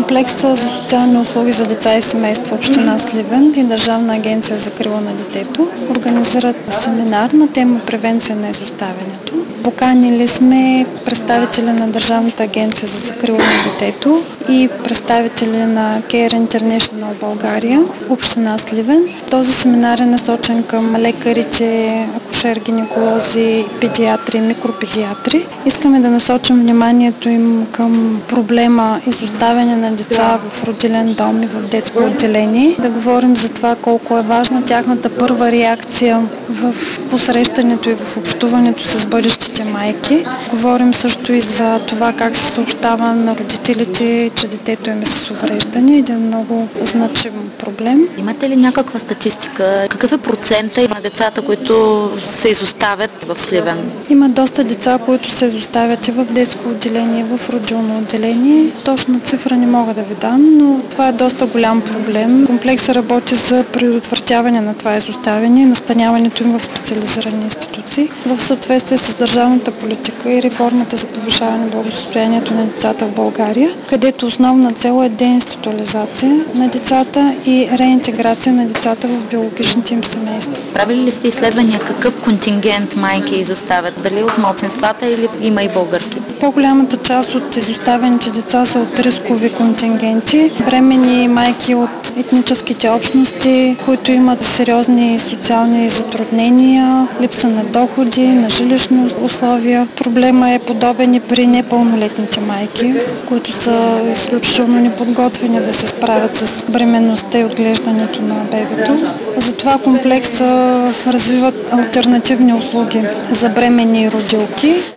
Комплекса за социални услуги за деца и семейства община Сливен и Държавна агенция за закрила на детето организират семинар на тема превенция на изоставянето. Поканили сме представители на Държавната агенция за закрила на детето и представители на Care International България, община Сливен. Този семинар е насочен към лекарите, акушер-гинеколози, педиатри, микропедиатри. Искаме да насочим вниманието им към проблема изоставяне на деца в родилен дом и в детско отделение. Да говорим за това колко е важна тяхната първа реакция в посрещането и в общуването с бъдещите майки. Говорим също и за това как се съобщава на родителите, че детето им е с увреждане. Един много значим проблем. Имате ли някаква статистика? Какъв е процента на децата, които се изоставят в Сливен? Има доста деца, които се изоставят и в детско отделение, в родилно отделение. Точна цифра не мога да ви дам, но това е доста голям проблем. Комплексът работи за предотвратяване на това изоставяне и настаняването им в специализирани институции в съответствие с държавната политика и реформата за повишаване благосостоянието на децата в България, където основна цел е деинституализация на децата и реинтеграция на децата в биологичните им семейства. Правили ли сте изследвания какъв контингент майки изоставят? Дали от малцинствата или има и българки? По-голямата част от изоставените деца са от рискови контингенти, бременни майки от етническите общности, които имат сериозни социални затруднения, липса на доходи, на жилищни условия. Проблема е подобен и при непълнолетните майки, които са изключително неподготвени да се справят с бременността и отглеждането на бебето. Затова комплекса развиват алтернативни услуги за бременни и родилки.